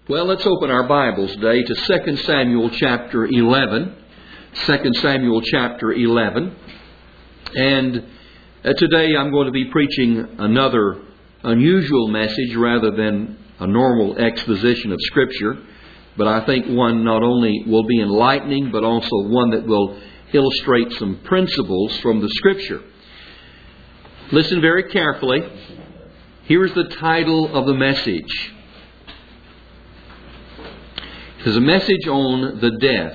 Well, let's open our Bibles today to 2 Samuel chapter 11. 2 Samuel chapter 11. And today I'm going to be preaching another unusual message rather than a normal exposition of Scripture. But I think one not only will be enlightening, but also one that will illustrate some principles from the Scripture. Listen very carefully. Here is the title of the message. It is a message on the death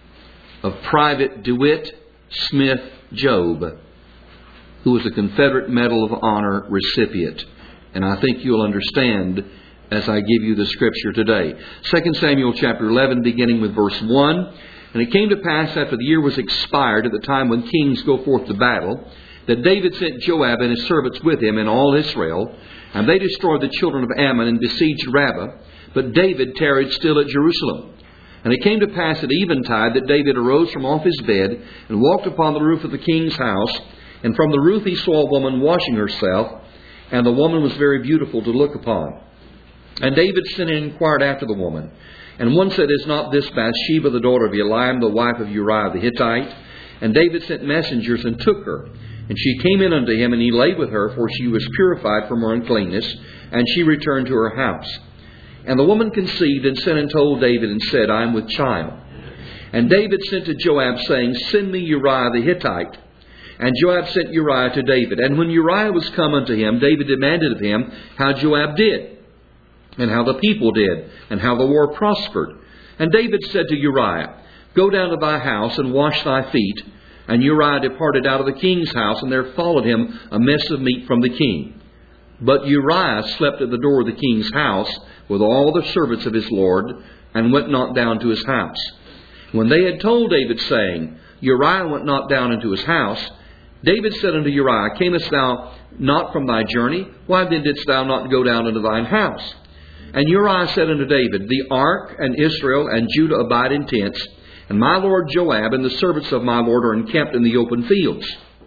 of Private DeWitt Smith Job, who was a Confederate Medal of Honor recipient. And I think you'll understand as I give you the Scripture today. 2 Samuel chapter 11, beginning with verse 1. And it came to pass after the year was expired, at the time when kings go forth to battle, that David sent Joab and his servants with him and all Israel, and they destroyed the children of Ammon and besieged Rabbah. But David tarried still at Jerusalem. And it came to pass at eventide that David arose from off his bed and walked upon the roof of the king's house. And from the roof he saw a woman washing herself, and the woman was very beautiful to look upon. And David sent and inquired after the woman. And one said, Is not this Bathsheba the daughter of Eliam, the wife of Uriah the Hittite? And David sent messengers and took her. And she came in unto him, and he lay with her, for she was purified from her uncleanness. And she returned to her house. And the woman conceived and sent and told David and said, I am with child. And David sent to Joab, saying, Send me Uriah the Hittite. And Joab sent Uriah to David. And when Uriah was come unto him, David demanded of him how Joab did, and how the people did, and how the war prospered. And David said to Uriah, Go down to thy house and wash thy feet. And Uriah departed out of the king's house, and there followed him a mess of meat from the king. But Uriah slept at the door of the king's house with all the servants of his lord, and went not down to his house. When they had told David, saying, Uriah went not down into his house, David said unto Uriah, Camest thou not from thy journey? Why then didst thou not go down into thine house? And Uriah said unto David, The ark and Israel and Judah abide in tents, and my lord Joab and the servants of my lord are encamped in the open fields.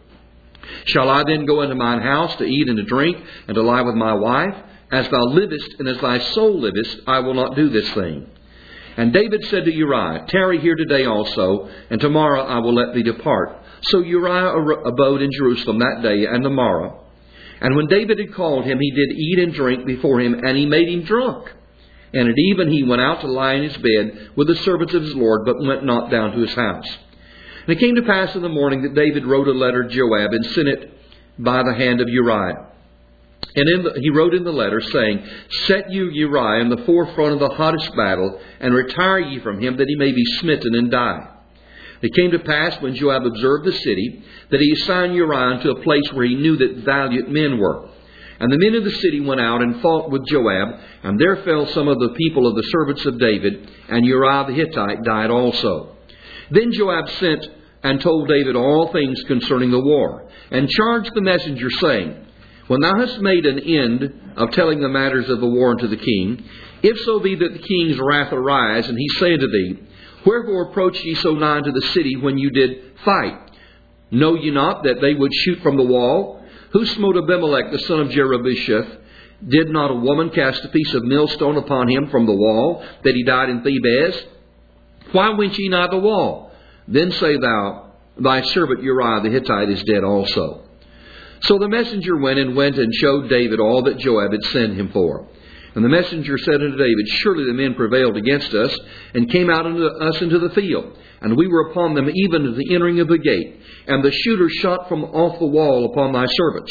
Shall I then go into mine house to eat and to drink, and to lie with my wife? As thou livest, and as thy soul livest, I will not do this thing. And David said to Uriah, Tarry here today also, and tomorrow I will let thee depart. So Uriah abode in Jerusalem that day and the morrow. And when David had called him, he did eat and drink before him, and he made him drunk. And at even he went out to lie in his bed with the servants of his Lord, but went not down to his house. And it came to pass in the morning that David wrote a letter to Joab, and sent it by the hand of Uriah. And he wrote in the letter, saying, Set you Uriah in the forefront of the hottest battle, and retire ye from him, that he may be smitten and die. It came to pass, when Joab observed the city, that he assigned Uriah to a place where he knew that valiant men were. And the men of the city went out and fought with Joab, and there fell some of the people of the servants of David, and Uriah the Hittite died also. Then Joab sent and told David all things concerning the war, and charged the messenger, saying, When thou hast made an end of telling the matters of the war unto the king, if so be that the king's wrath arise, and he say unto thee, Wherefore approached ye so nigh unto the city when you did fight? Know ye not that they would shoot from the wall? Who smote Abimelech the son of Jerubbesheth? Did not a woman cast a piece of millstone upon him from the wall, that he died in Thebez? Why went ye not the wall? Then say thou, Thy servant Uriah the Hittite is dead also. So the messenger went and showed David all that Joab had sent him for. And the messenger said unto David, Surely the men prevailed against us, and came out unto us into the field. And we were upon them even to the entering of the gate. And the shooters shot from off the wall upon thy servants.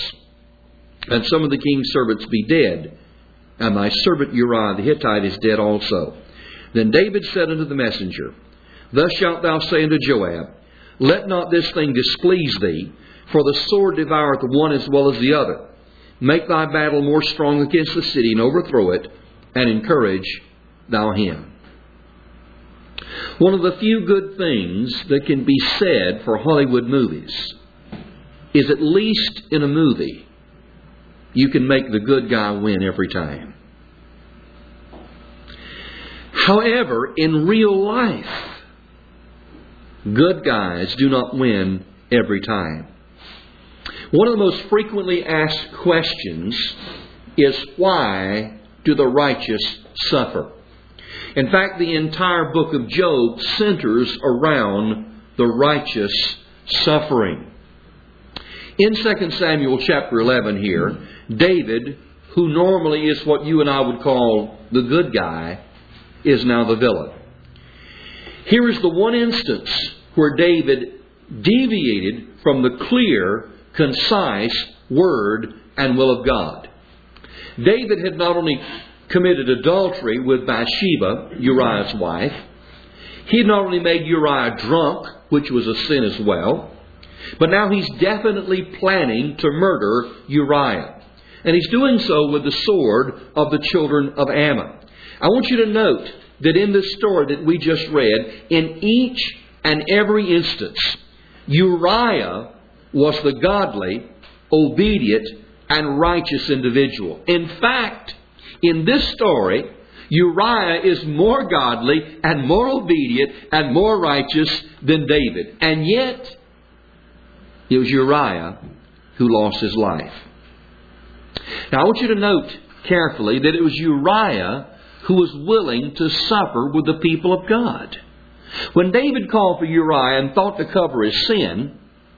And some of the king's servants be dead, and thy servant Uriah the Hittite is dead also. Then David said unto the messenger, Thus shalt thou say unto Joab, Let not this thing displease thee, for the sword devoureth the one as well as the other. Make thy battle more strong against the city, and overthrow it, and encourage thou him. One of the few good things that can be said for Hollywood movies is, at least in a movie, you can make the good guy win every time. However, in real life, good guys do not win every time. One of the most frequently asked questions is, why do the righteous suffer? In fact, the entire book of Job centers around the righteous suffering. In 2 Samuel chapter 11 here, David, who normally is what you and I would call the good guy, is now the villain. Here is the one instance where David deviated from the clear, concise word and will of God. David had not only committed adultery with Bathsheba, Uriah's wife, he had not only made Uriah drunk, which was a sin as well, but now he's definitely planning to murder Uriah. And he's doing so with the sword of the children of Ammon. I want you to note that in this story that we just read, in each and every instance, Uriah was the godly, obedient, and righteous individual. In fact, in this story, Uriah is more godly and more obedient and more righteous than David. And yet, it was Uriah who lost his life. Now, I want you to note carefully that it was Uriah who was willing to suffer with the people of God. When David called for Uriah and thought to cover his sin,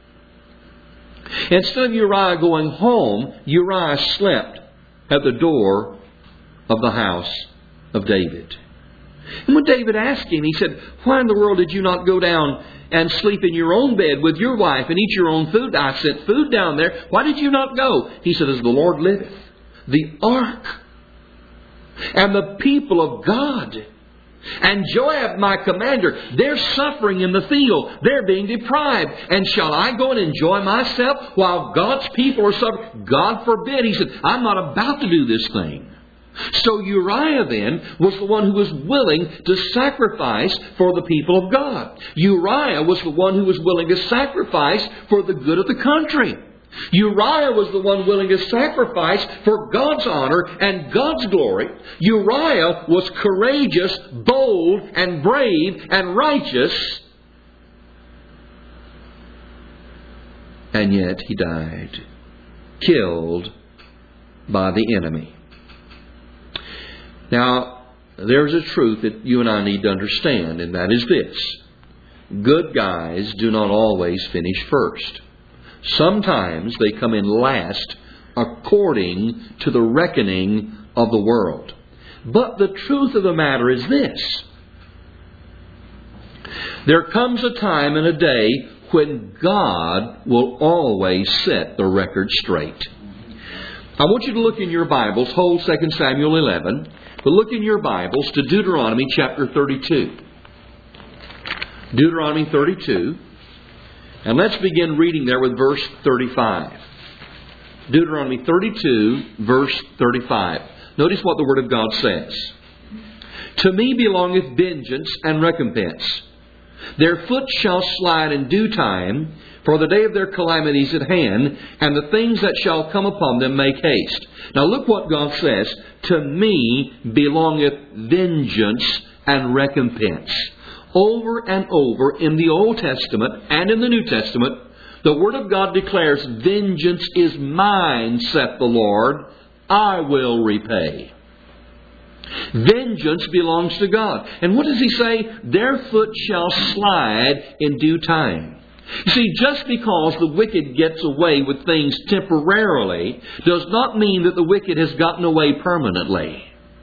instead of Uriah going home, Uriah slept at the door of the house of David. And when David asked him, he said, "Why in the world did you not go down and sleep in your own bed with your wife and eat your own food? I sent food down there. Why did you not go?" He said, "As the Lord liveth, the ark and the people of God and Joab, my commander, they're suffering in the field. They're being deprived. And shall I go and enjoy myself while God's people are suffering? God forbid." He said, "I'm not about to do this thing." So Uriah then was the one who was willing to sacrifice for the people of God. Uriah was the one who was willing to sacrifice for the good of the country. Uriah was the one willing to sacrifice for God's honor and God's glory. Uriah was courageous, bold, and brave, and righteous. And yet he died, killed by the enemy. Now, there's a truth that you and I need to understand, and that is this. Good guys do not always finish first. Sometimes they come in last according to the reckoning of the world. But the truth of the matter is this. There comes a time and a day when God will always set the record straight. I want you to look in your Bibles, hold 2 Samuel 11, but look in your Bibles to Deuteronomy chapter 32. Deuteronomy 32. And let's begin reading there with verse 35. Deuteronomy 32, verse 35. Notice what the Word of God says. "To me belongeth vengeance and recompense. Their foot shall slide in due time, for the day of their calamity is at hand, and the things that shall come upon them make haste." Now look what God says. "To me belongeth vengeance and recompense." Over and over in the Old Testament and in the New Testament, the Word of God declares, "Vengeance is mine, saith the Lord, I will repay." Vengeance belongs to God. And what does He say? "Their foot shall slide in due time." You see, just because the wicked gets away with things temporarily does not mean that the wicked has gotten away permanently.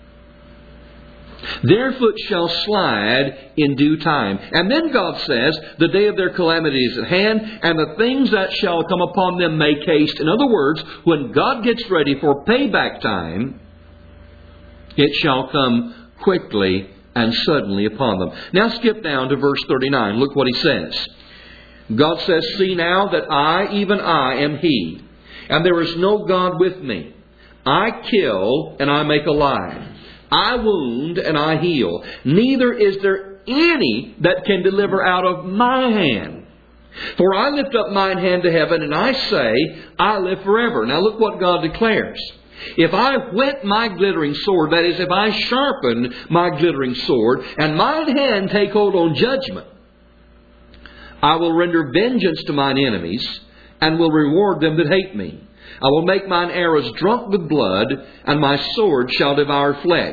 "Their foot shall slide in due time." And then God says, "The day of their calamity is at hand, and the things that shall come upon them make haste." In other words, when God gets ready for payback time, it shall come quickly and suddenly upon them. Now skip down to verse 39. Look what He says. God says, "See now that I, even I, am He, and there is no God with me. I kill and I make alive. I wound and I heal. Neither is there any that can deliver out of my hand. For I lift up mine hand to heaven, and I say, I live forever." Now look what God declares. "If I whet my glittering sword," that is, if I sharpen my glittering sword, "and mine hand take hold on judgment, I will render vengeance to mine enemies, and will reward them that hate me. I will make mine arrows drunk with blood, and my sword shall devour flesh.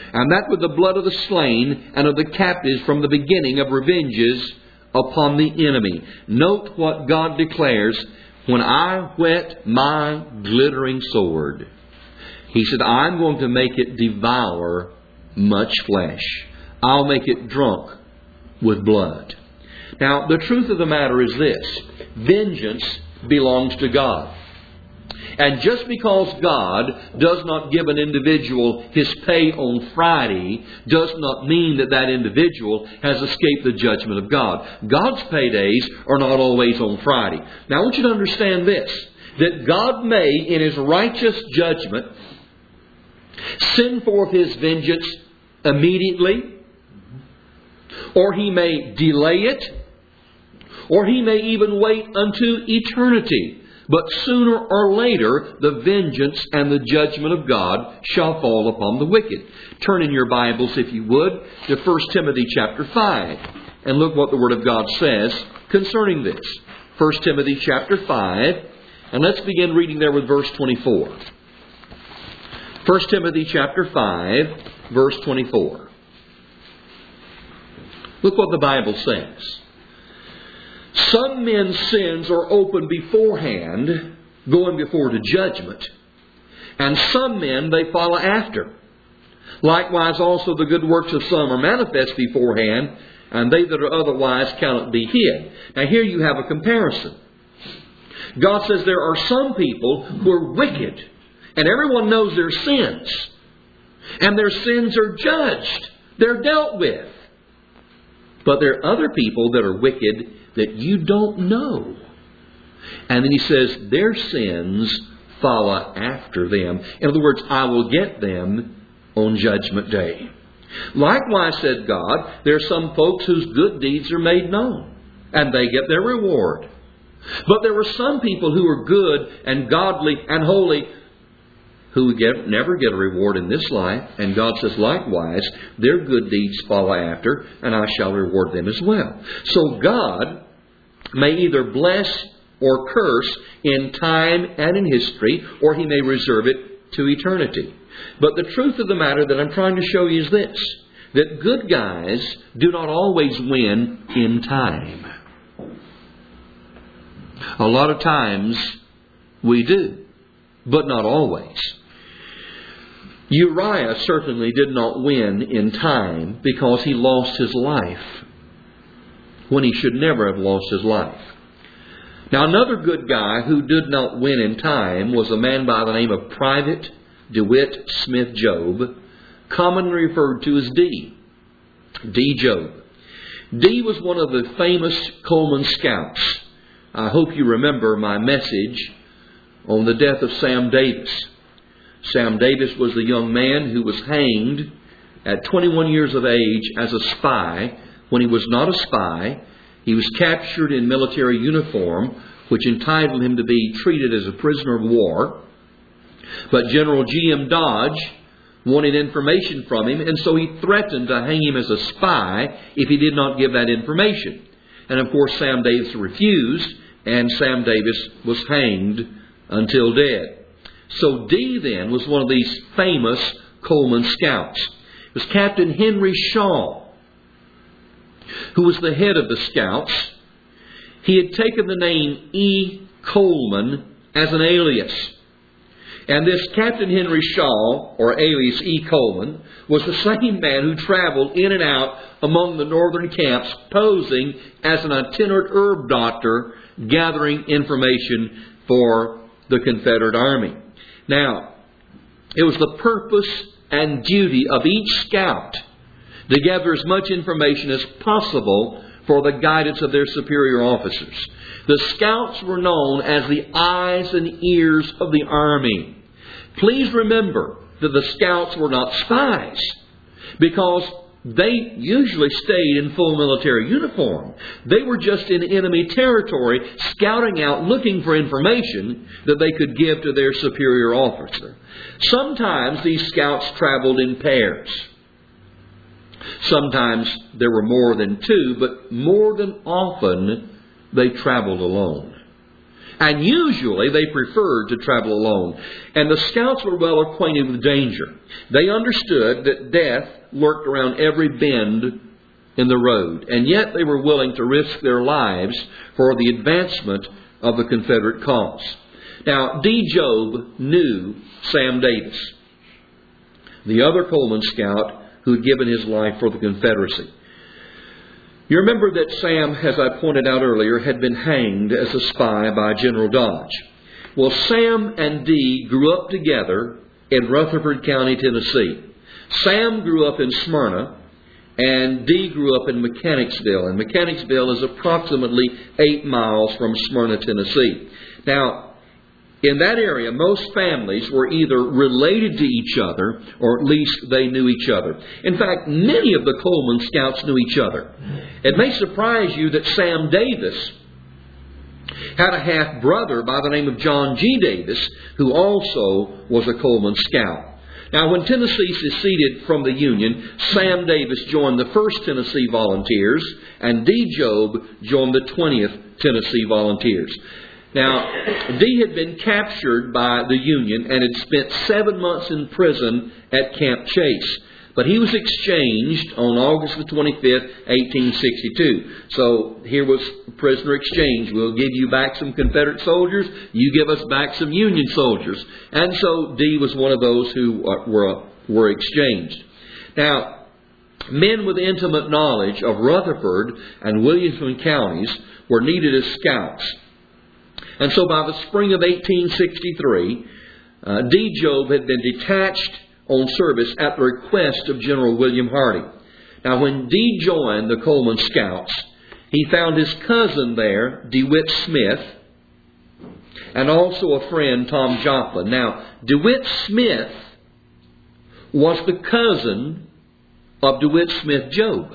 and that with the blood of the slain and of the captives from the beginning of revenges upon the enemy. Note what God declares, when I whet my glittering sword. He said, I'm going to make it devour much flesh. I'll make it drunk with blood. Now, the truth of the matter is this. Vengeance belongs to God. And just because God does not give an individual his pay on Friday does not mean that that individual has escaped the judgment of God. God's paydays are not always on Friday. Now I want you to understand this, that God may, in His righteous judgment, send forth His vengeance immediately, or He may delay it, or He may even wait unto eternity. But sooner or later, the vengeance and the judgment of God shall fall upon the wicked. Turn in your Bibles, if you would, to 1 Timothy chapter 5. And look what the Word of God says concerning this. 1 Timothy chapter 5. And let's begin reading there with verse 24. 1 Timothy chapter 5, verse 24. Look what the Bible says. Some men's sins are open beforehand, going before to judgment. And some men they follow after. Likewise also the good works of some are manifest beforehand, and they that are otherwise cannot be hid. Now here you have a comparison. God says there are some people who are wicked, and everyone knows their sins. And their sins are judged. They're dealt with. But there are other people that are wicked that you don't know. And then He says, their sins follow after them. In other words, I will get them on Judgment Day. Likewise, said God, there are some folks whose good deeds are made known, and they get their reward. But there were some people who are good and godly and holy who never get a reward in this life. And God says, likewise, their good deeds follow after, and I shall reward them as well. So God may either bless or curse in time and in history, or He may reserve it to eternity. But the truth of the matter that I'm trying to show you is this, that good guys do not always win in time. A lot of times we do, but not always. Uriah certainly did not win in time because he lost his life when he should never have lost his life. Now another good guy who did not win in time was a man by the name of Private DeWitt Smith Job, commonly referred to as D. D. Job. D was one of the famous Coleman Scouts. I hope you remember my message on the death of Sam Davis. Sam Davis was the young man who was hanged at 21 years of age as a spy when he was not a spy. He was captured in military uniform, which entitled him to be treated as a prisoner of war. But General G.M. Dodge wanted information from him, and so he threatened to hang him as a spy if he did not give that information. And of course Sam Davis refused, and Sam Davis was hanged until dead. So D then was one of these famous Coleman Scouts. It was Captain Henry Shaw, who was the head of the Scouts. He had taken the name E. Coleman as an alias. And this Captain Henry Shaw, or alias E. Coleman, was the same man who traveled in and out among the northern camps posing as an itinerant herb doctor gathering information for the Confederate Army. Now, it was the purpose and duty of each scout to gather as much information as possible for the guidance of their superior officers. The scouts were known as the eyes and ears of the army. Please remember that the scouts were not spies, because they usually stayed in full military uniform. They were just in enemy territory, scouting out, looking for information that they could give to their superior officer. Sometimes these scouts traveled in pairs. Sometimes there were more than two, but more than often they traveled alone. And usually they preferred to travel alone. And the scouts were well acquainted with danger. They understood that death lurked around every bend in the road. And yet they were willing to risk their lives for the advancement of the Confederate cause. Now, D. Job knew Sam Davis, the other Coleman scout who had given his life for the Confederacy. You remember that Sam, as I pointed out earlier, had been hanged as a spy by General Dodge. Well, Sam and Dee grew up together in Rutherford County, Tennessee. Sam grew up in Smyrna, and Dee grew up in Mechanicsville. And Mechanicsville is approximately 8 miles from Smyrna, Tennessee. Now, in that area, most families were either related to each other, or at least they knew each other. In fact, many of the Coleman scouts knew each other. It may surprise you that Sam Davis had a half-brother by the name of John G. Davis, who also was a Coleman scout. Now, when Tennessee seceded from the Union, Sam Davis joined the 1st Tennessee Volunteers, and D. Job joined the 20th Tennessee Volunteers. Now, D had been captured by the Union and had spent 7 months in prison at Camp Chase. But he was exchanged on August the 25th, 1862. So here was prisoner exchange. We'll give you back some Confederate soldiers. You give us back some Union soldiers. And so D was one of those who were exchanged. Now, men with intimate knowledge of Rutherford and Williamson counties were needed as scouts. And so by the spring of 1863, D. Job had been detached on service at the request of General William Hardee. Now, when D. joined the Coleman Scouts, he found his cousin there, DeWitt Smith, and also a friend, Tom Joplin. Now, DeWitt Smith was the cousin of DeWitt Smith Job.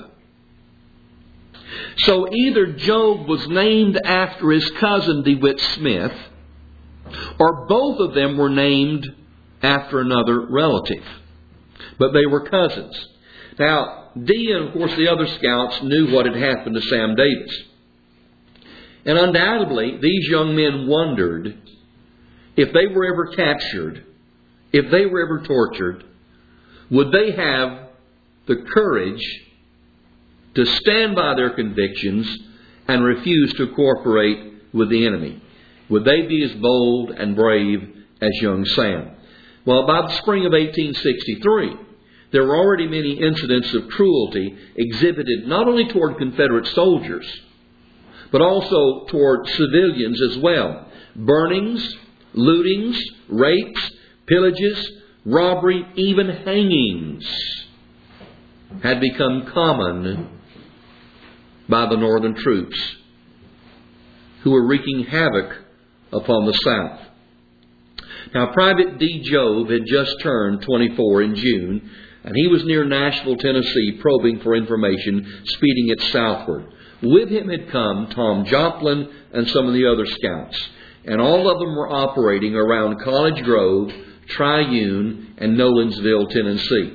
So either Job was named after his cousin DeWitt Smith, or both of them were named after another relative. But they were cousins. Now, D and of course the other scouts knew what had happened to Sam Davis. And undoubtedly, these young men wondered if they were ever captured, if they were ever tortured, would they have the courage to stand by their convictions and refuse to cooperate with the enemy? Would they be as bold and brave as young Sam? Well, by the spring of 1863, there were already many incidents of cruelty exhibited not only toward Confederate soldiers, but also toward civilians as well. Burnings, lootings, rapes, pillages, robbery, even hangings had become common by the Northern troops who were wreaking havoc upon the South. Now, Private D. Job had just turned 24 in June, and he was near Nashville, Tennessee, probing for information, speeding it southward. With him had come Tom Joplin and some of the other scouts, and all of them were operating around College Grove, Triune, and Nolensville, Tennessee.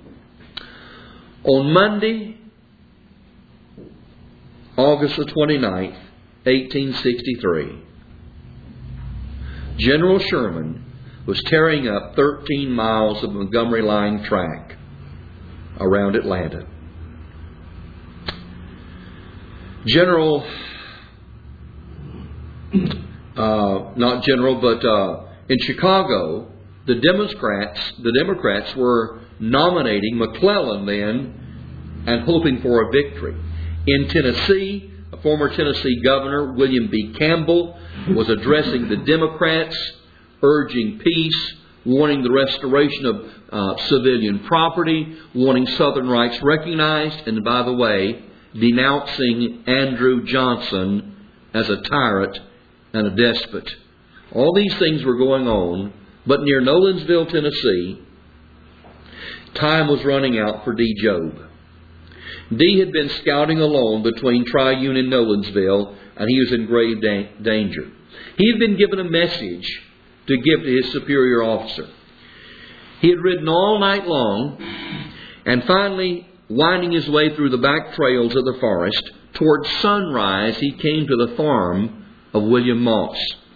On Monday, August the 29th, 1863, General Sherman was tearing up 13 miles of Montgomery Line track around Atlanta. In Chicago, the Democrats were nominating McClellan then and hoping for a victory. In Tennessee, a former Tennessee governor, William B. Campbell, was addressing the Democrats, urging peace, wanting the restoration of civilian property, wanting Southern rights recognized, and by the way, denouncing Andrew Johnson as a tyrant and a despot. All these things were going on, but near Nolensville, Tennessee, time was running out for D. Job. D. had been scouting alone between Triune and Nolensville, and he was in grave danger. He had been given a message to give to his superior officer. He had ridden all night long, and finally, winding his way through the back trails of the forest, toward sunrise he came to the farm of William Moss.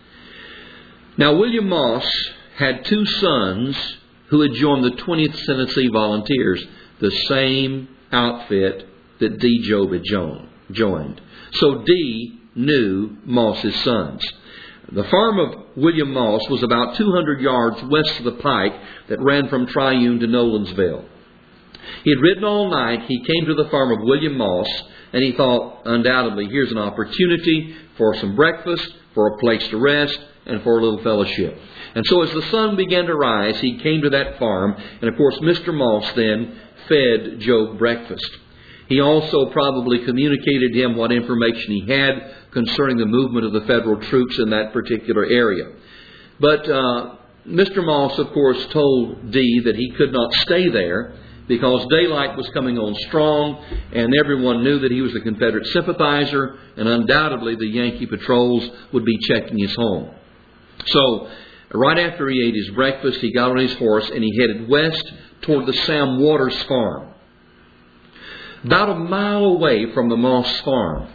Now, William Moss had two sons who had joined the 20th Tennessee Volunteers, the same outfit that D. Job had joined. So D knew Moss's sons. The farm of William Moss was about 200 yards west of the pike that ran from Triune to Nolensville. He had ridden all night. He came to the farm of William Moss, and he thought, undoubtedly, here's an opportunity for some breakfast, for a place to rest, and for a little fellowship. And so as the sun began to rise, he came to that farm, and of course Mr. Moss then fed Job breakfast. He also probably communicated to him what information he had concerning the movement of the federal troops in that particular area. But Mr. Moss, of course, told D that he could not stay there because daylight was coming on strong, and everyone knew that he was a Confederate sympathizer, and undoubtedly the Yankee patrols would be checking his home. So, right after he ate his breakfast, he got on his horse and he headed west toward the Sam Waters farm. About a mile away from the Moss farm,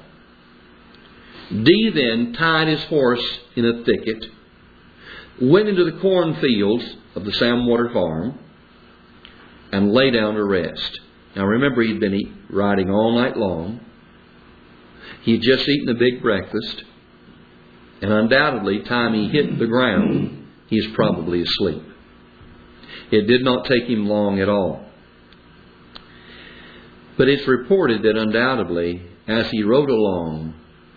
D then tied his horse in a thicket, went into the cornfields of the Sam Water farm, and lay down to rest. Now remember, he'd been riding all night long. He'd just eaten a big breakfast, and undoubtedly, time he hit the ground, he's probably asleep. It did not take him long at all. But it's reported that undoubtedly, as he rode along,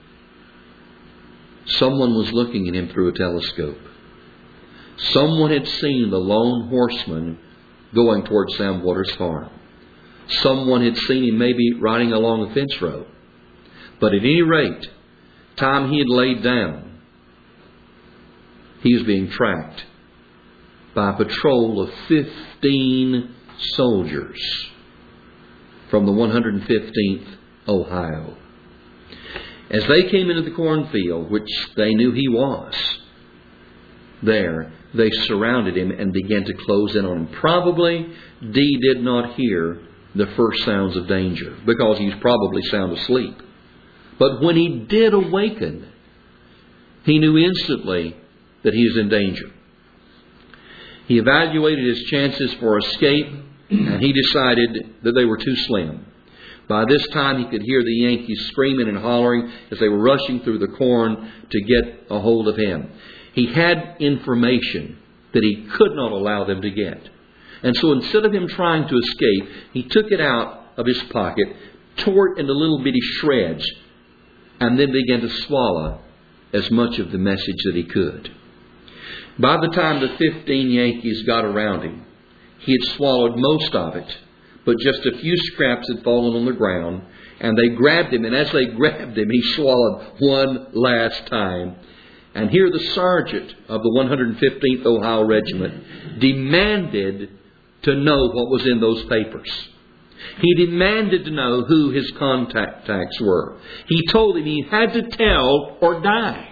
someone was looking at him through a telescope. Someone had seen the lone horseman going toward Sam Waters' farm. Someone had seen him maybe riding along a fence road. But at any rate, time he had laid down, he was being tracked by a patrol of 15 soldiers from the 115th Ohio. As they came into the cornfield, which they knew he was, there, they surrounded him and began to close in on him. Probably D did not hear the first sounds of danger because he was probably sound asleep. But when he did awaken, he knew instantly that he was in danger. He evaluated his chances for escape, and he decided that they were too slim. By this time, he could hear the Yankees screaming and hollering as they were rushing through the corn to get a hold of him. He had information that he could not allow them to get. And so instead of him trying to escape, he took it out of his pocket, tore it into little bitty shreds, and then began to swallow as much of the message that he could. By the time the 15 Yankees got around him, he had swallowed most of it, but just a few scraps had fallen on the ground, and they grabbed him, and as they grabbed him, he swallowed one last time. And here the sergeant of the 115th Ohio Regiment demanded to know what was in those papers. He demanded to know who his contacts were. He told him he had to tell or die.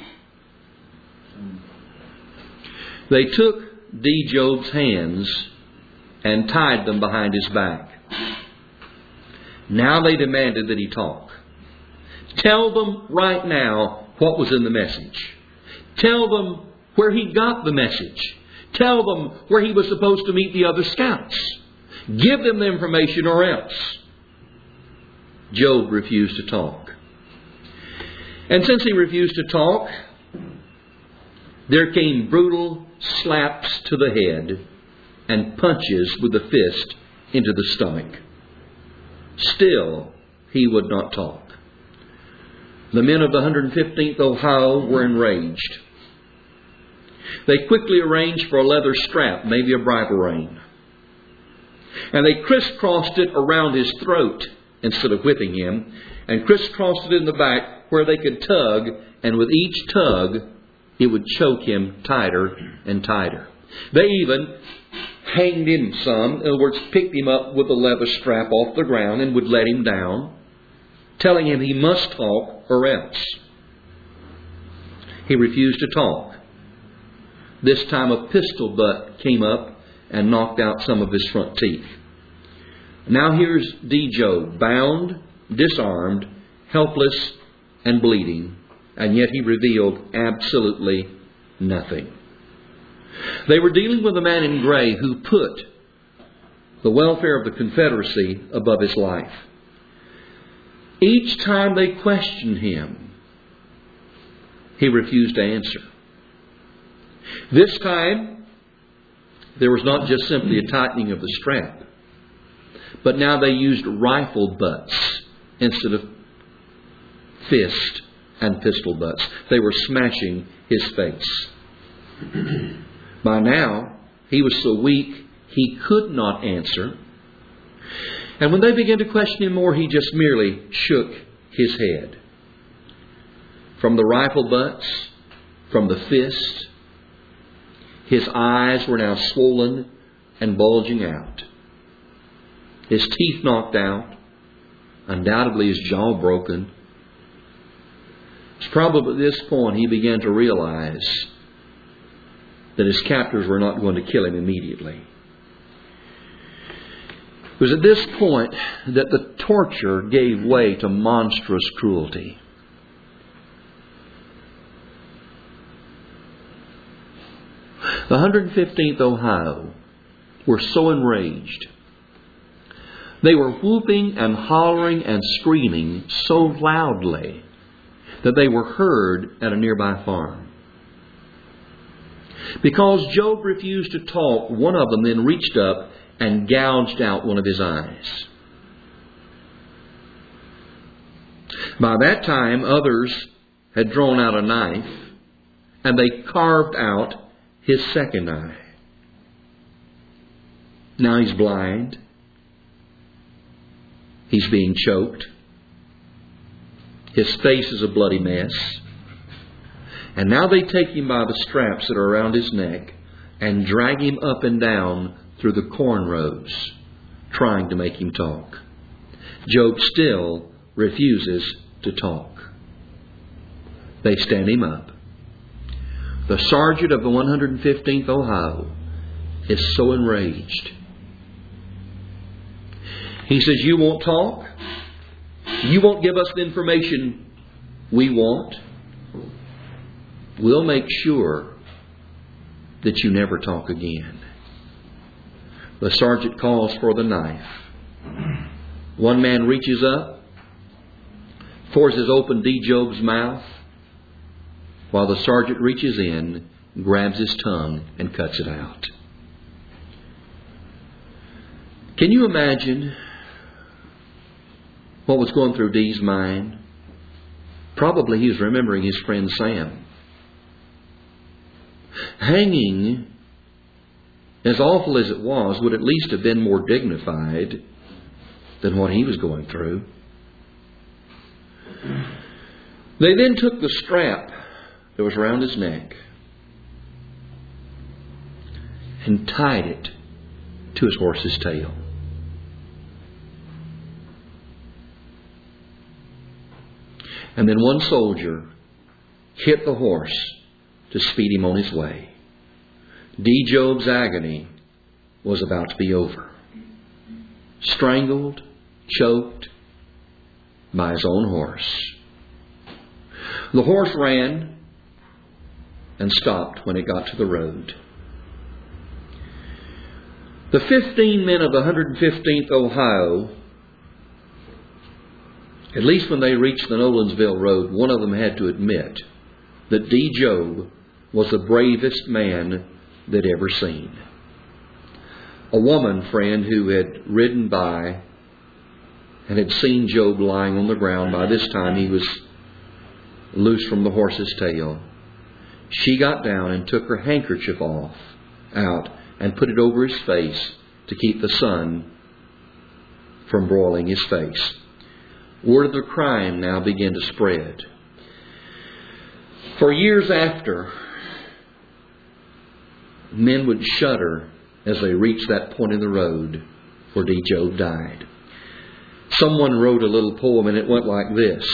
They took D. Job's hands and tied them behind his back. Now they demanded that he talk. Tell them right now what was in the message. Tell them where he got the message. Tell them where he was supposed to meet the other scouts. Give them the information or else. Job refused to talk. And since he refused to talk, there came brutal slaps to the head and punches with the fist into the stomach. Still, he would not talk. The men of the 115th Ohio were enraged. They quickly arranged for a leather strap, maybe a bridle rein. And they crisscrossed it around his throat instead of whipping him, and crisscrossed it in the back where they could tug, and with each tug, it would choke him tighter and tighter. They even hanged him some, in other words, picked him up with a leather strap off the ground and would let him down, telling him he must talk or else. He refused to talk. This time a pistol butt came up and knocked out some of his front teeth. Now here's D. Job, bound, disarmed, helpless, and bleeding, and yet he revealed absolutely nothing. They were dealing with a man in gray who put the welfare of the Confederacy above his life. Each time they questioned him, he refused to answer. This time, there was not just simply a tightening of the strap, but now they used rifle butts instead of fist and pistol butts. They were smashing his face. By now, he was so weak he could not answer. And when they began to question him more, he just merely shook his head. From the rifle butts, from the fist, his eyes were now swollen and bulging out. His teeth knocked out. Undoubtedly his jaw broken. It's probably at this point he began to realize that his captors were not going to kill him immediately. It was at this point that the torture gave way to monstrous cruelty. The 115th Ohio were so enraged. They were whooping and hollering and screaming so loudly that they were heard at a nearby farm. Because Job refused to talk, one of them then reached up and gouged out one of his eyes. By that time, others had drawn out a knife and they carved out his second eye. Now he's blind. He's being choked. His face is a bloody mess. And now they take him by the straps that are around his neck and drag him up and down through the corn rows, trying to make him talk. Job still refuses to talk. They stand him up. The sergeant of the 115th Ohio is so enraged. He says, "You won't talk? You won't give us the information we want? We'll make sure that you never talk again." The sergeant calls for the knife. One man reaches up, forces open D. Job's mouth, while the sergeant reaches in, grabs his tongue, and cuts it out. Can you imagine what was going through D's mind? Probably he was remembering his friend Sam. Hanging, as awful as it was, would at least have been more dignified than what he was going through. They then took the strap that was around his neck and tied it to his horse's tail. And then one soldier hit the horse to speed him on his way. D. Job's agony was about to be over. Strangled, choked by his own horse. The horse ran and stopped when it got to the road. The 15 men of the 115th Ohio, at least when they reached the Nolensville Road, one of them had to admit that D. Job was the bravest man they'd ever seen. A woman friend who had ridden by and had seen Job lying on the ground. By this time he was loose from the horse's tail. She got down and took her handkerchief out and put it over his face to keep the sun from broiling his face. Word of the crime now began to spread. For years after, men would shudder as they reached that point in the road where D. Job died. Someone wrote a little poem and it went like this.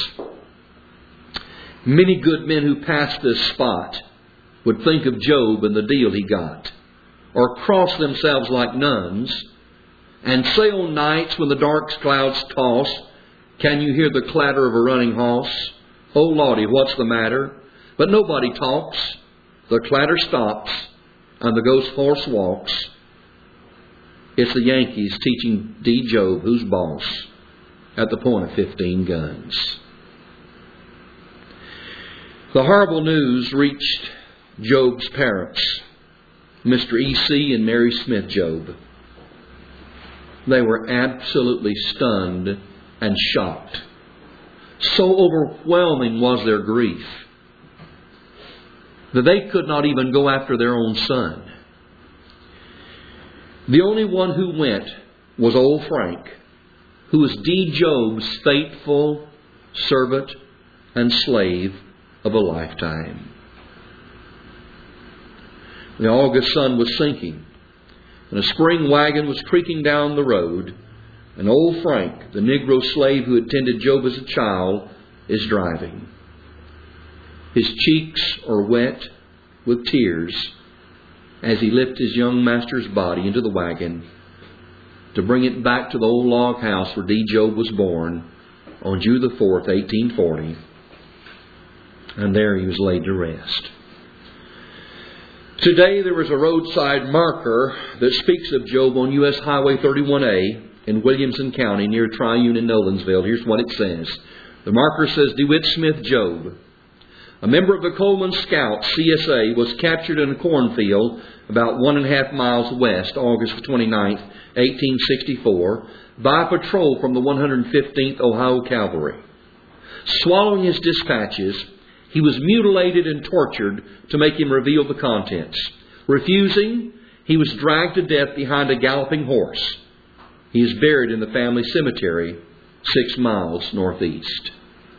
Many good men who passed this spot would think of Job and the deal he got, or cross themselves like nuns and say on nights when the dark clouds toss, can you hear the clatter of a running hoss? Oh Lordy, what's the matter? But nobody talks. The clatter stops and the ghost horse walks, it's the Yankees teaching D. Job who's boss at the point of 15 guns. The horrible news reached Job's parents, Mr. E.C. and Mary Smith Job. They were absolutely stunned and shocked. So overwhelming was their grief that they could not even go after their own son. The only one who went was old Frank, who was D. Job's faithful servant and slave of a lifetime. The August sun was sinking, and a spring wagon was creaking down the road, and old Frank, the Negro slave who had tended Job as a child, is driving. His cheeks are wet with tears as he lifts his young master's body into the wagon to bring it back to the old log house where D. Job was born on June the 4th, 1840. And there he was laid to rest. Today there is a roadside marker that speaks of Job on U.S. Highway 31A in Williamson County near Triune in Nolensville. Here's what it says. The marker says, DeWitt Smith Job, a member of the Coleman Scouts, CSA, was captured in a cornfield about 1.5 miles west, August 29, 1864, by a patrol from the 115th Ohio Cavalry. Swallowing his dispatches, he was mutilated and tortured to make him reveal the contents. Refusing, he was dragged to death behind a galloping horse. He is buried in the family cemetery 6 miles northeast.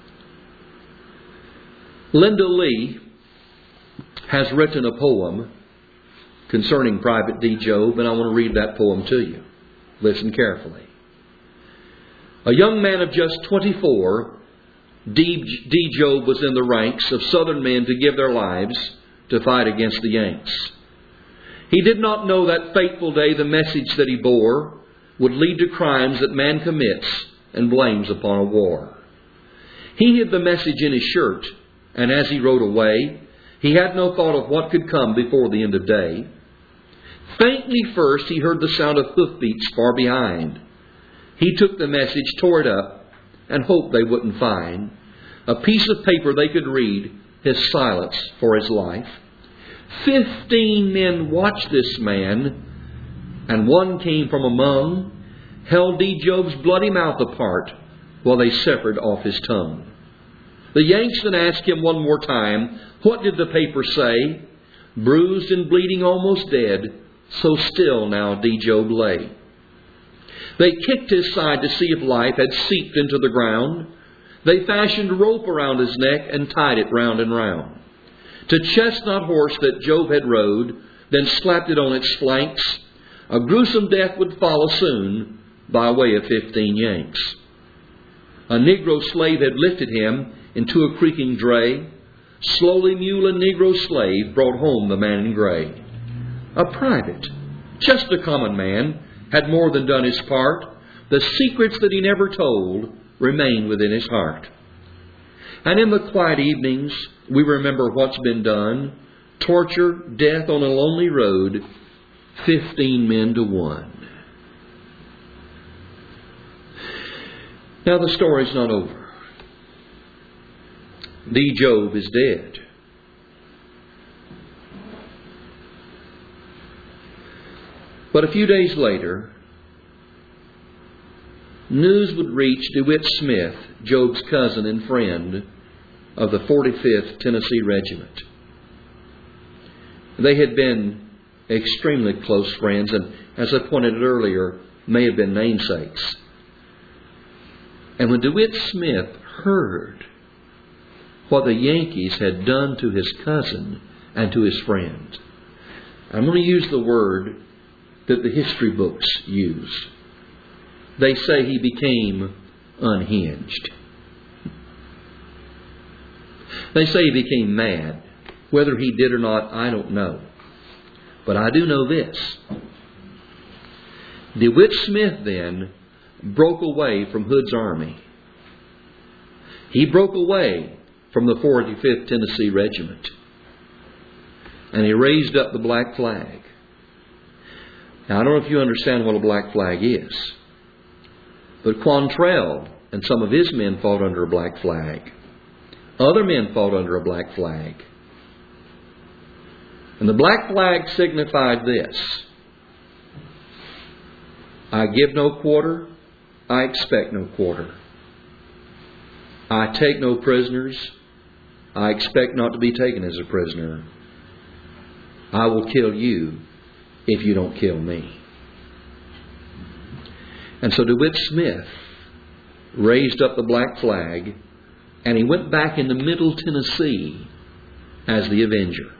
Linda Lee has written a poem concerning Private D. Job, and I want to read that poem to you. Listen carefully. A young man of just 24, D. Job was in the ranks of Southern men to give their lives to fight against the Yanks. He did not know that fateful day the message that he bore would lead to crimes that man commits and blames upon a war. He hid the message in his shirt, and as he rode away, he had no thought of what could come before the end of day. Faintly first he heard the sound of hoofbeats far behind. He took the message, tore it up, and hoped they wouldn't find a piece of paper they could read his silence for his life. 15 men watched this man, and one came from among, held D. Job's bloody mouth apart while they severed off his tongue. The Yanks then asked him one more time, what did the paper say? Bruised and bleeding, almost dead, so still now D. Job lay. They kicked his side to see if life had seeped into the ground. They fashioned a rope around his neck and tied it round and round. To chestnut horse that Job had rode, then slapped it on its flanks. A gruesome death would follow soon by way of 15 Yanks. A Negro slave had lifted him into a creaking dray. Slowly mule and Negro slave brought home the man in gray. A private, just a common man, had more than done his part. The secrets that he never told remain within his heart. And in the quiet evenings, we remember what's been done. Torture, death on a lonely road, 15 men to one. Now the story's not over. D. Job is dead. But a few days later, news would reach DeWitt Smith, Job's cousin and friend of the 45th Tennessee Regiment. They had been extremely close friends, and as I pointed out earlier, may have been namesakes. And when DeWitt Smith heard what the Yankees had done to his cousin and to his friend, I'm going to use the word that the history books use. They say he became unhinged. They say he became mad. Whether he did or not, I don't know. But I do know this. DeWitt Smith then broke away from Hood's army. He broke away from the 45th Tennessee Regiment. and he raised up the black flag. Now, I don't know if you understand what a black flag is, but Quantrell and some of his men fought under a black flag. Other men fought under a black flag. And the black flag signified this: I give no quarter, I expect no quarter. I take no prisoners, I expect not to be taken as a prisoner. I will kill you if you don't kill me. And so DeWitt Smith raised up the black flag, and he went back into Middle Tennessee as the Avenger.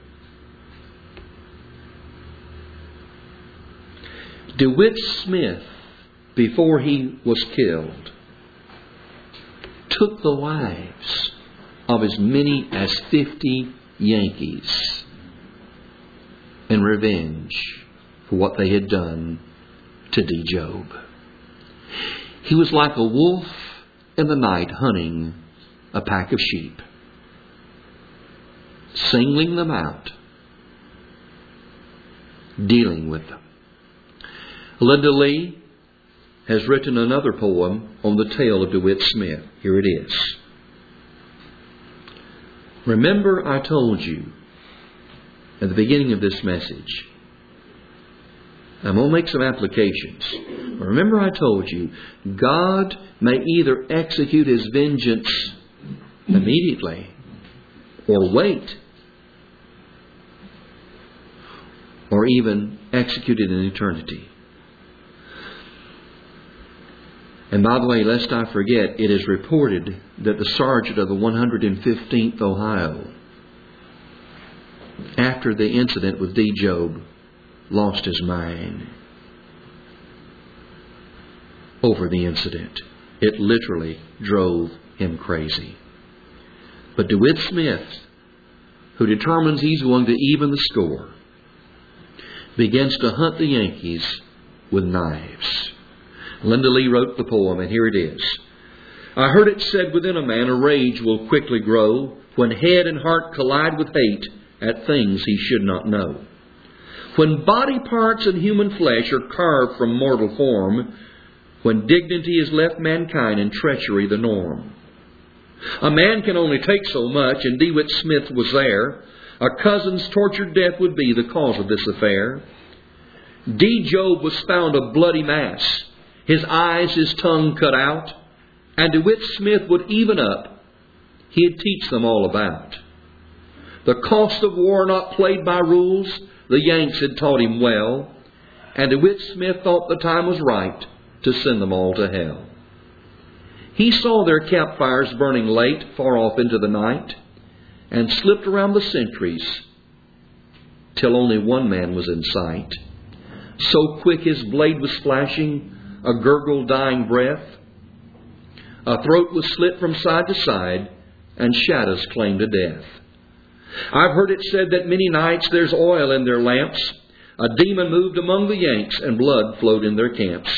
DeWitt Smith, before he was killed, took the lives of as many as 50 Yankees in revenge for what they had done to D. Job. He was like a wolf in the night hunting a pack of sheep, singling them out, dealing with them. Linda Lee has written another poem on the tale of DeWitt Smith. Here it is. Remember, I told you at the beginning of this message, I'm going to make some applications. Remember, I told you, God may either execute His vengeance immediately or wait, or even execute it in eternity. And by the way, lest I forget, it is reported that the sergeant of the 115th Ohio, after the incident with D. Job, lost his mind over the incident. It literally drove him crazy. But DeWitt Smith, who determines he's going to even the score, begins to hunt the Yankees with knives. Linda Lee wrote the poem, and here it is. I heard it said within a man, a rage will quickly grow when head and heart collide with hate at things he should not know. When body parts and human flesh are carved from mortal form, when dignity has left mankind and treachery the norm. A man can only take so much, and DeWitt Smith was there. A cousin's tortured death would be the cause of this affair. D. Job was found a bloody mass, his eyes, his tongue cut out, and DeWitt Smith would even up. He'd teach them all about the cost of war not played by rules. The Yanks had taught him well, and DeWitt Smith thought the time was right to send them all to hell. He saw their campfires burning late, far off into the night, and slipped around the sentries till only one man was in sight. So quick his blade was flashing, a gurgled dying breath. A throat was slit from side to side, and shadows claimed to death. I've heard it said that many nights there's oil in their lamps. A demon moved among the Yanks, and blood flowed in their camps.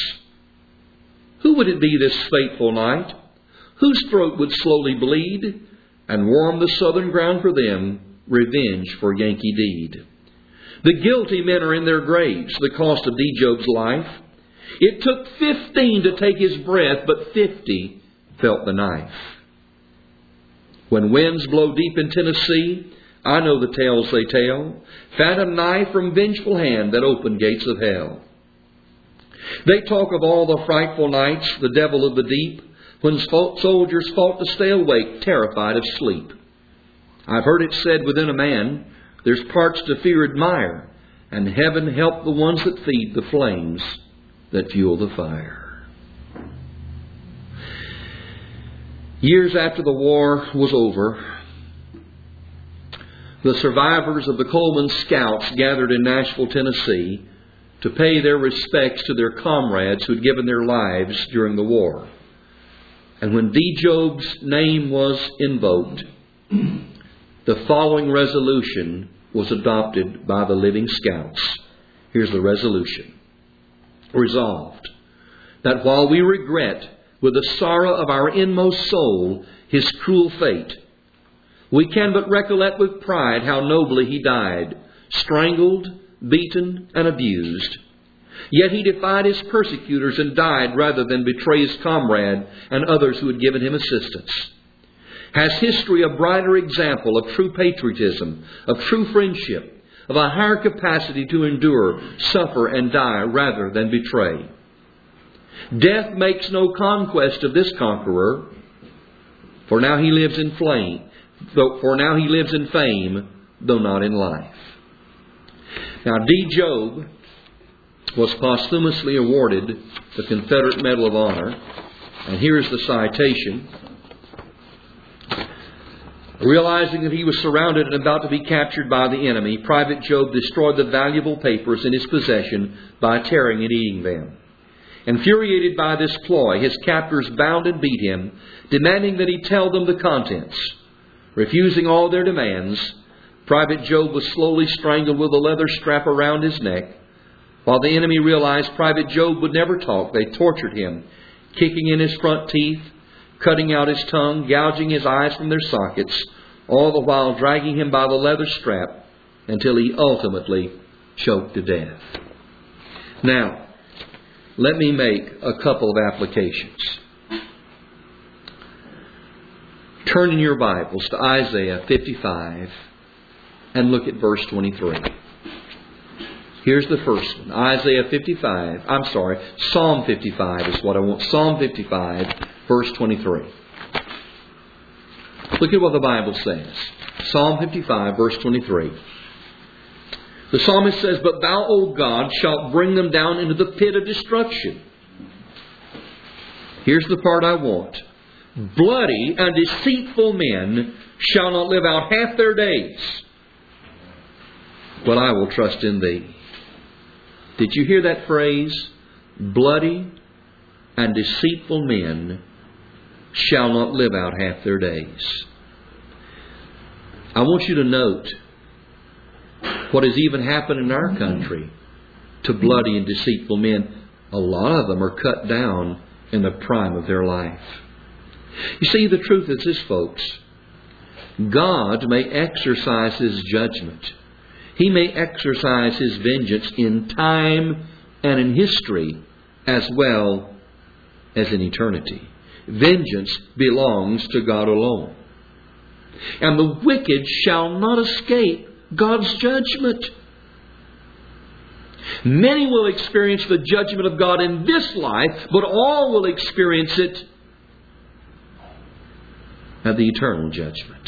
Who would it be this fateful night? Whose throat would slowly bleed and warm the southern ground for them, revenge for Yankee deed? The guilty men are in their graves, the cost of D. Job's life. It took 15 to take his breath, but 50 felt the knife. When winds blow deep in Tennessee, I know the tales they tell. Phantom knife from vengeful hand that opened gates of hell. They talk of all the frightful nights, the devil of the deep, when soldiers fought to stay awake, terrified of sleep. I've heard it said within a man, there's parts to fear admire, and heaven help the ones that feed the flames that fuel the fire. Years after the war was over, the survivors of the Coleman Scouts gathered in Nashville, Tennessee, to pay their respects to their comrades who had given their lives during the war. And when D. Job's name was invoked, the following resolution was adopted by the living Scouts. Here's the resolution. Resolved, that while we regret with the sorrow of our inmost soul his cruel fate, we can but recollect with pride how nobly he died, strangled, beaten, and abused. Yet he defied his persecutors and died rather than betray his comrade and others who had given him assistance. Has history a brighter example of true patriotism, of true friendship, of a higher capacity to endure, suffer, and die rather than betray? Death makes no conquest of this conqueror, for now he lives in fame, though not in life. Now, D. Job was posthumously awarded the Confederate Medal of Honor, and here's the citation. Realizing that he was surrounded and about to be captured by the enemy, Private Job destroyed the valuable papers in his possession by tearing and eating them. Infuriated by this ploy, his captors bound and beat him, demanding that he tell them the contents. Refusing all their demands, Private Job was slowly strangled with a leather strap around his neck. While the enemy realized Private Job would never talk, they tortured him, kicking in his front teeth, cutting out his tongue, gouging his eyes from their sockets, all the while dragging him by the leather strap until he ultimately choked to death. Now, let me make a couple of applications. Turn in your Bibles to Isaiah 55 and look at verse 23. Here's the first one. Psalm 55 is what I want. Psalm 55, verse 23. Look at what the Bible says. Psalm 55, verse 23. The psalmist says, "But thou, O God, shalt bring them down into the pit of destruction." Here's the part I want. "Bloody and deceitful men shall not live out half their days. But I will trust in Thee." Did you hear that phrase? Bloody and deceitful men shall not live out half their days. I want you to note what has even happened in our country to bloody and deceitful men. A lot of them are cut down in the prime of their life. You see, the truth is this, folks. God may exercise His judgment. He may exercise His vengeance in time and in history as well as in eternity. Vengeance belongs to God alone. And the wicked shall not escape God's judgment. Many will experience the judgment of God in this life, but all will experience it at the eternal judgment.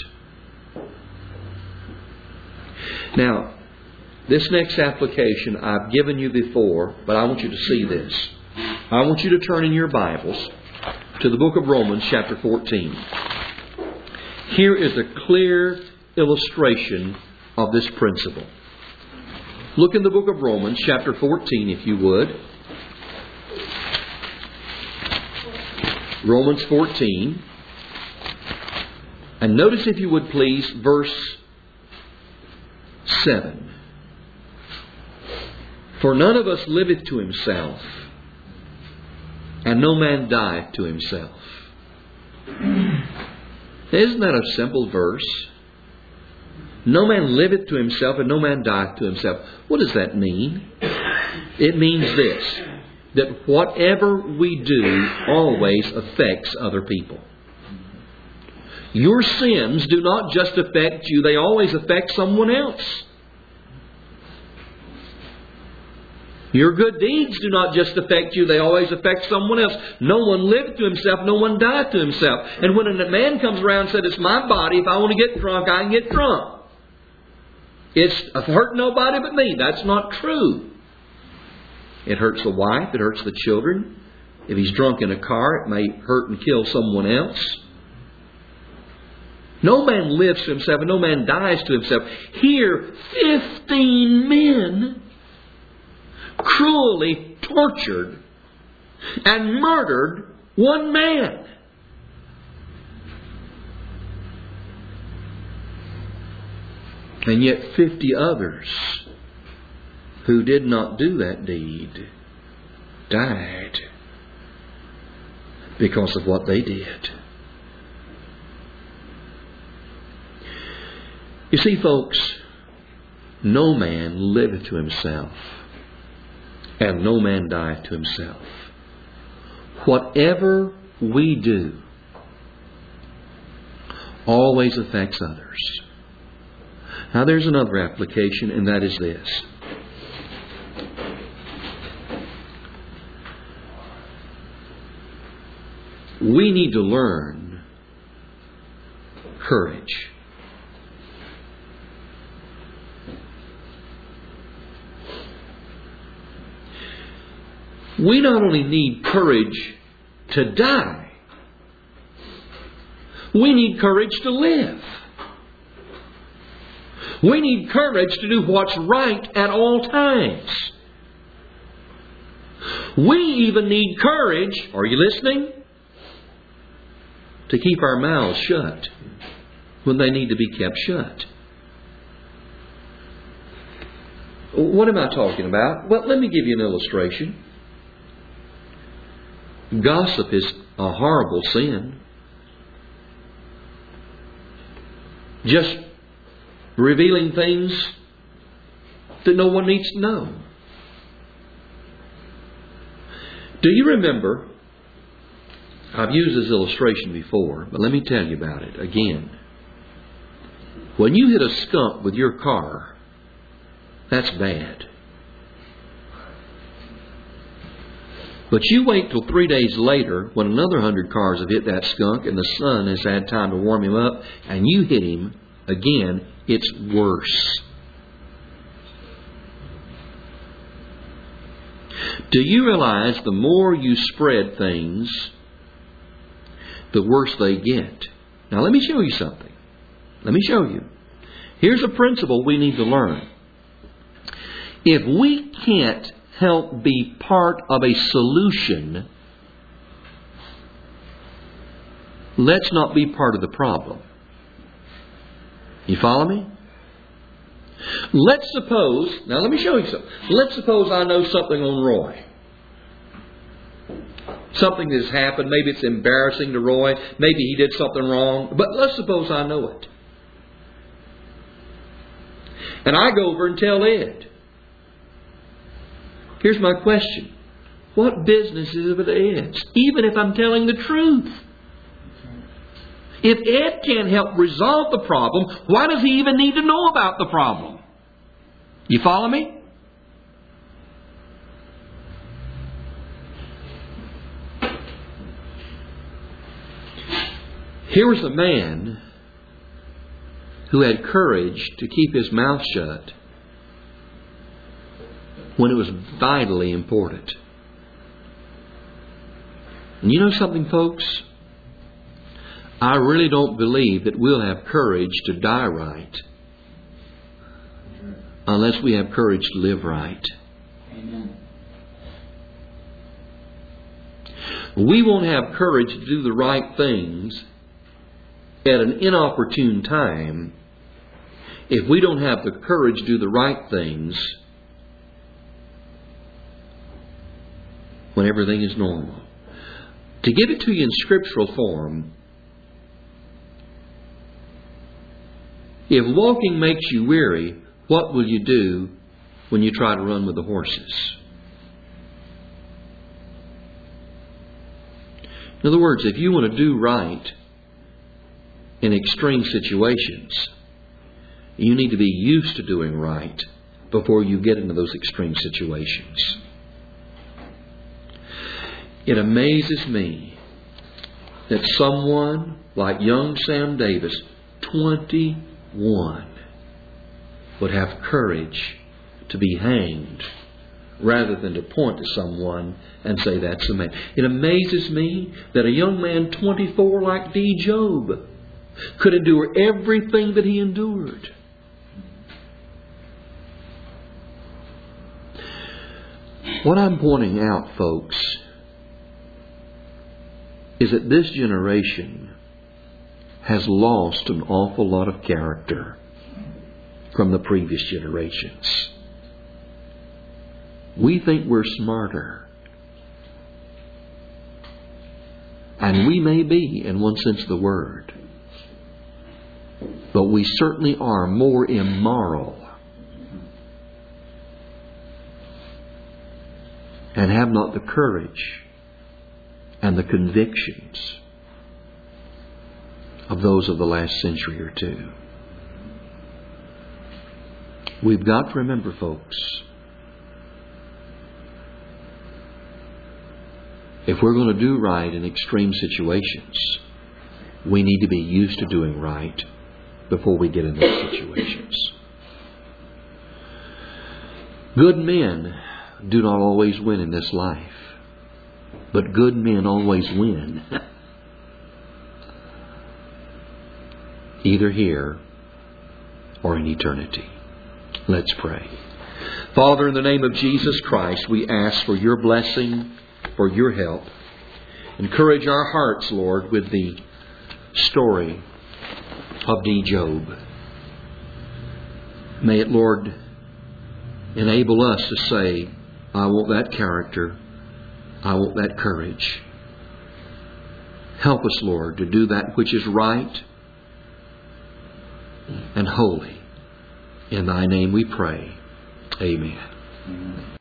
Now, this next application I've given you before, but I want you to see this. I want you to turn in your Bibles to the book of Romans, chapter 14. Here is a clear illustration of this principle. Look in the book of Romans, chapter 14, if you would. Romans 14. And notice, if you would please, verse 7. "For none of us liveth to himself, and no man dieth to himself." Isn't that a simple verse? No man liveth to himself, and no man dieth to himself. What does that mean? It means this, that whatever we do always affects other people. Your sins do not just affect you, they always affect someone else. Your good deeds do not just affect you, they always affect someone else. No one lived to himself, no one died to himself. And when a man comes around and says, "It's my body, if I want to get drunk, I can get drunk. It's hurt nobody but me." That's not true. It hurts the wife, it hurts the children. If he's drunk in a car, it may hurt and kill someone else. No man lives to himself and no man dies to himself. Here, 15 men cruelly tortured and murdered one man. And yet 50 others who did not do that deed died because of what they did. You see, folks, no man liveth to himself, and no man dieth to himself. Whatever we do always affects others. Now there's another application, and that is this. We need to learn courage. We not only need courage to die, we need courage to live. We need courage to do what's right at all times. We even need courage, are you listening? To keep our mouths shut when they need to be kept shut. What am I talking about? Well, let me give you an illustration. Gossip is a horrible sin. Just revealing things that no one needs to know. Do you remember? I've used this illustration before, but let me tell you about it again. When you hit a skunk with your car, that's bad. But you wait till 3 days later when another 100 cars have hit that skunk and the sun has had time to warm him up and you hit him again, it's worse. Do you realize the more you spread things, the worse they get? Now let me show you something. Let me show you. Here's a principle we need to learn. If we can't help be part of a solution, let's not be part of the problem. You follow me? Let's suppose, now let me show you something. Let's suppose I know something on Roy. Something that has happened. Maybe it's embarrassing to Roy. Maybe he did something wrong. But let's suppose I know it. And I go over and tell Ed. Here's my question. What business is it with Ed's? Even if I'm telling the truth. If Ed can't help resolve the problem, why does he even need to know about the problem? You follow me? Here was a man who had courage to keep his mouth shut when it was vitally important. And you know something, folks? I really don't believe that we'll have courage to die right unless we have courage to live right. Amen. We won't have courage to do the right things at an inopportune time if we don't have the courage to do the right things when everything is normal. To give it to you in scriptural form, if walking makes you weary, what will you do when you try to run with the horses? In other words, if you want to do right in extreme situations, you need to be used to doing right before you get into those extreme situations. It amazes me that someone like young Sam Davis, 21, would have courage to be hanged rather than to point to someone and say, that's the man. It amazes me that a young man 24 like D. Job could endure everything that he endured. What I'm pointing out, folks, is that this generation has lost an awful lot of character from the previous generations. We think we're smarter. And we may be, in one sense of the word. But we certainly are more immoral and have not the courage and the convictions of those of the last century or two. We've got to remember, folks, if we're going to do right in extreme situations, we need to be used to doing right before we get in those situations. Good men do not always win in this life, but good men always win. Either here or in eternity. Let's pray. Father, in the name of Jesus Christ, we ask for your blessing, for your help. Encourage our hearts, Lord, with the story of D. Job. May it, Lord, enable us to say, I want that character. I want that courage. Help us, Lord, to do that which is right and holy. In Thy name we pray. Amen.